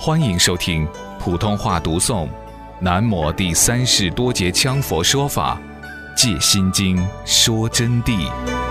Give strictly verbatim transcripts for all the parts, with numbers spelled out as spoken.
欢迎收听普通话读诵南摩第三世多杰羌佛说法戒心经说真谛。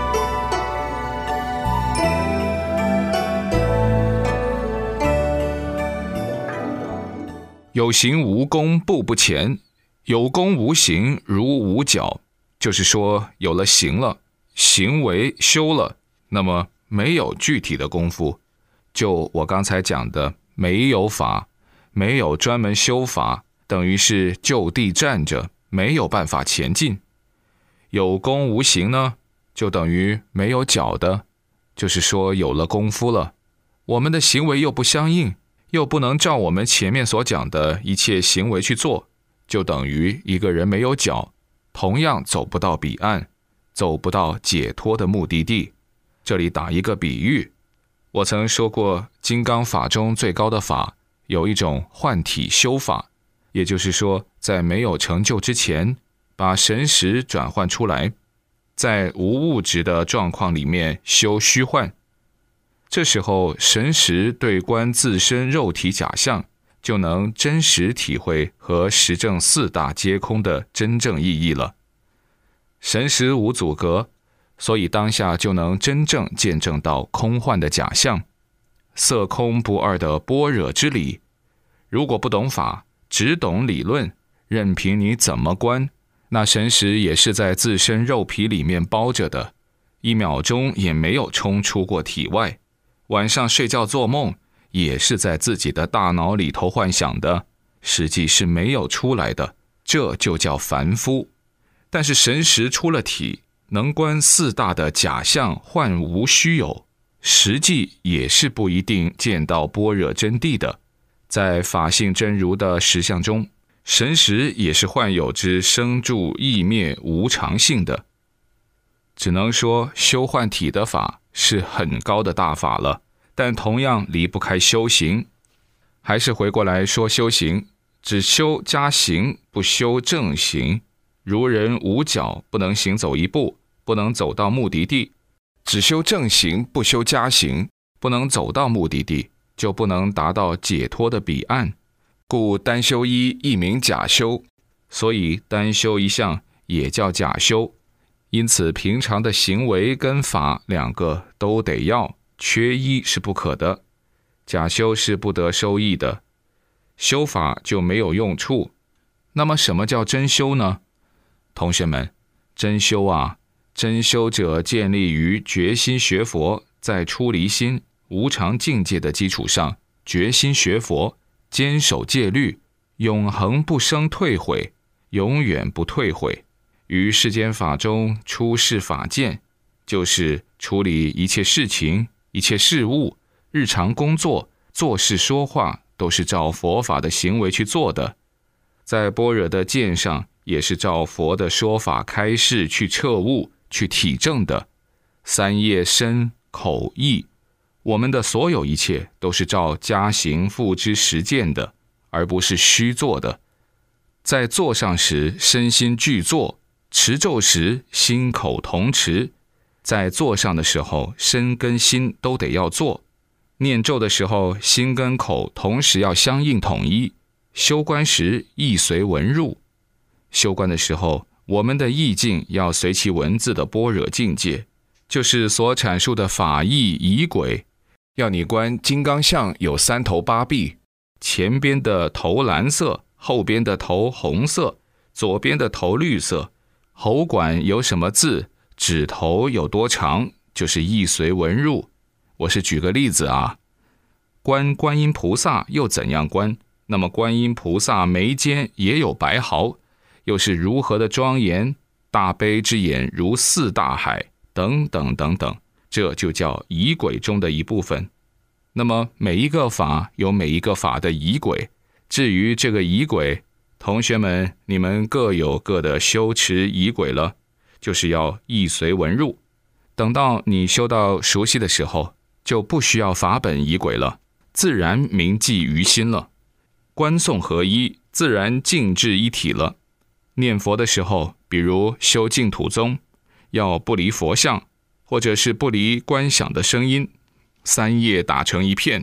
有行无功步不前，有功无行如无脚，就是说有了行了，行为修了，那么没有具体的功夫，就我刚才讲的没有法，没有专门修法，等于是就地站着，没有办法前进。有功无行呢，就等于没有脚的，就是说有了功夫了，我们的行为又不相应，又不能照我们前面所讲的一切行为去做，就等于一个人没有脚，同样走不到彼岸，走不到解脱的目的地。这里打一个比喻，我曾说过金刚法中最高的法有一种换体修法，也就是说在没有成就之前，把神识转换出来，在无物质的状况里面修虚幻。这时候神识对观自身肉体假象，就能真实体会和实证四大皆空的真正意义了。神识无阻隔，所以当下就能真正见证到空幻的假象，色空不二的般若之理。如果不懂法，只懂理论，任凭你怎么观，那神识也是在自身肉皮里面包着的，一秒钟也没有冲出过体外。晚上睡觉做梦，也是在自己的大脑里头幻想的，实际是没有出来的，这就叫凡夫。但是神识出了体，能观四大的假象幻无虚有，实际也是不一定见到般若真谛的。在法性真如的实相中，神识也是幻有之生住异灭无常性的。只能说修幻体的法是很高的大法了，但同样离不开修行。还是回过来说修行，只修加行，不修正行。如人无脚，不能行走一步，不能走到目的地。只修正行，不修加行，不能走到目的地，就不能达到解脱的彼岸。故单修一亦名假修，所以单修一项也叫假修。因此平常的行为跟法两个都得要，缺一是不可的。假修是不得收益的，修法就没有用处。那么什么叫真修呢？同学们，真修啊，真修者建立于决心学佛，在出离心无常境界的基础上，决心学佛，坚守戒律，永恒不生退悔，永远不退悔。于世间法中出世法见，就是处理一切事情、一切事物，日常工作、做事说话，都是照佛法的行为去做的。在般若的见上，也是照佛的说法开示去彻悟、去体证的。三业身、口、意，我们的所有一切都是照加行付之实践的，而不是虚做的。在坐上时，身心俱坐；持咒时，心口同持。在坐上的时候，身跟心都得要做；念咒的时候，心跟口同时要相应统一。修观时，意随文入。修观的时候，我们的意境要随其文字的般若境界，就是所阐述的法义仪轨。要你观金刚相有三头八臂，前边的头蓝色，后边的头红色，左边的头绿色，喉管有什么字，指头有多长，就是意随文入。我是举个例子啊，观观音菩萨又怎样观？那么观音菩萨眉间也有白毫，又是如何的庄严？大悲之眼如四大海，等等等等，这就叫仪轨中的一部分。那么每一个法有每一个法的仪轨，至于这个仪轨，同学们你们各有各的修持仪轨了，就是要意随文入。等到你修到熟悉的时候，就不需要法本仪轨了，自然铭记于心了。观诵合一，自然静至一体了。念佛的时候，比如修净土宗，要不离佛像，或者是不离观想的声音，三业打成一片，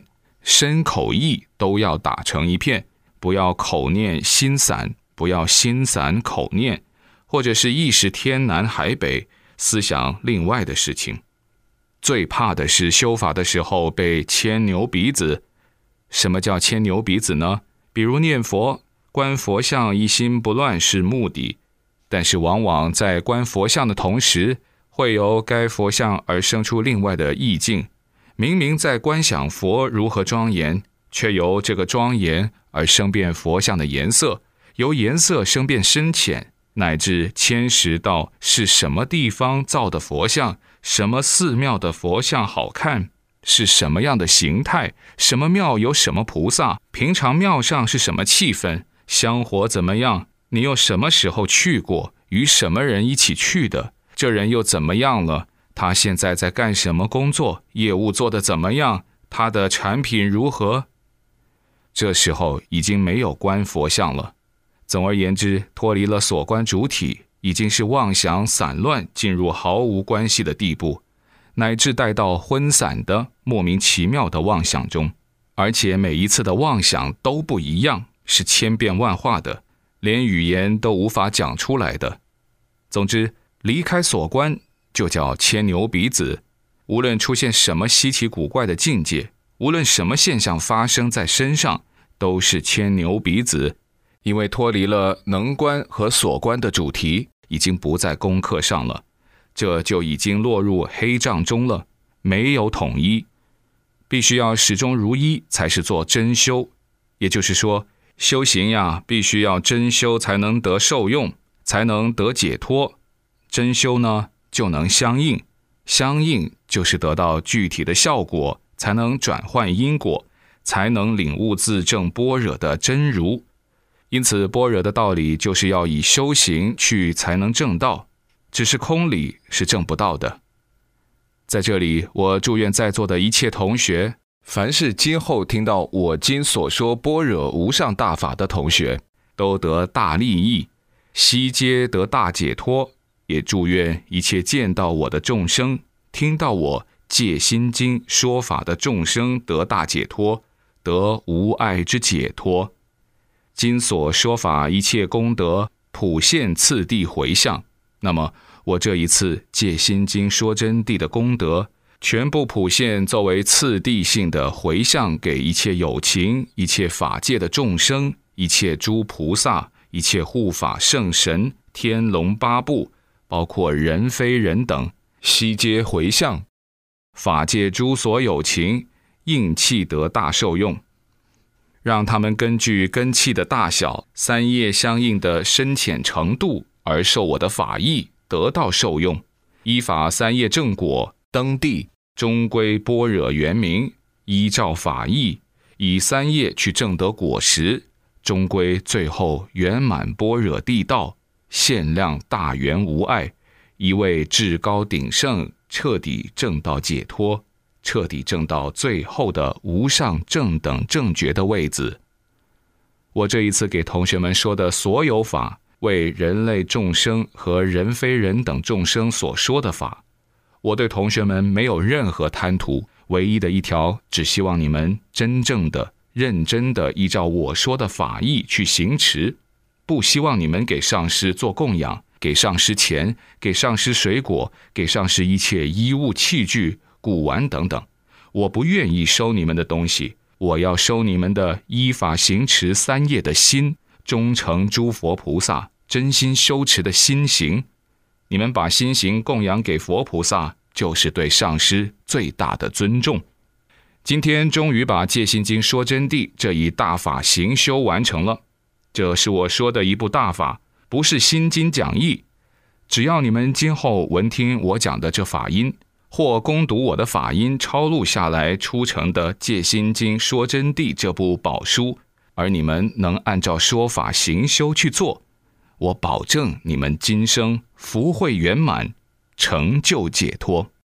身口意都要打成一片，不要口念心散，不要心散口念，或者是意识天南海北，思想另外的事情。最怕的是修法的时候被牵牛鼻子。什么叫牵牛鼻子呢？比如念佛，观佛像一心不乱是目的，但是往往在观佛像的同时，会由该佛像而生出另外的意境。明明在观想佛如何庄严，却由这个庄严而生变佛像的颜色，由颜色生变深浅，乃至牵涉到是什么地方造的佛像，什么寺庙的佛像好看，是什么样的形态，什么庙有什么菩萨，平常庙上是什么气氛，香火怎么样，你又什么时候去过，与什么人一起去的，这人又怎么样了，他现在在干什么工作，业务做得怎么样，他的产品如何。这时候已经没有观佛像了。总而言之，脱离了所观主体，已经是妄想散乱，进入毫无关系的地步，乃至带到昏散的莫名其妙的妄想中，而且每一次的妄想都不一样，是千变万化的，连语言都无法讲出来的。总之，离开所观就叫牵牛鼻子。无论出现什么稀奇古怪的境界，无论什么现象发生在身上，都是牵牛鼻子。因为脱离了能观和所观的主题，已经不在功课上了，这就已经落入黑障中了，没有统一。必须要始终如一，才是做真修。也就是说，修行呀，必须要真修才能得受用，才能得解脱。真修呢，就能相应，相应就是得到具体的效果，才能转换因果，才能领悟自证般若的真如。因此，般若的道理就是要以修行去才能证道，只是空理是证不到的。在这里，我祝愿在座的一切同学，凡是今后听到我今所说般若无上大法的同学，都得大利益，悉皆得大解脱。也祝愿一切见到我的众生，听到我戒心经说法的众生得大解脱，得无碍之解脱。今所说法一切功德，普现次第回向。那么我这一次戒心经说真谛的功德，全部普现作为次第性的回向给一切有情、一切法界的众生、一切诸菩萨、一切护法圣神、天龙八部，包括人非人等，悉皆回向。法界诸所有情，应气得大受用。让他们根据根器的大小、三业相应的深浅程度而受我的法义，得到受用。依法三业正果，登地，终归般若圆明。依照法义，以三业去证得果实，终归最后圆满般若地道，限量大圆无碍，一位至高鼎盛，彻底证到解脱，彻底证到最后的无上正等正觉的位子。我这一次给同学们说的所有法，为人类众生和人非人等众生所说的法，我对同学们没有任何贪图，唯一的一条，只希望你们真正的、认真的依照我说的法义去行持，不希望你们给上师做供养，给上师钱，给上师水果，给上师一切衣物器具、古玩等等。我不愿意收你们的东西，我要收你们的依法行持三业的心，忠诚诸佛菩萨，真心修持的心行。你们把心行供养给佛菩萨，就是对上师最大的尊重。今天终于把戒心经说真谛这一大法行修完成了，这是我说的一部大法，不是心经讲义。只要你们今后闻听我讲的这法音，或攻读我的法音抄录下来出成的《戒心经说真谛》这部宝书，而你们能按照说法行修去做，我保证你们今生福慧圆满，成就解脱。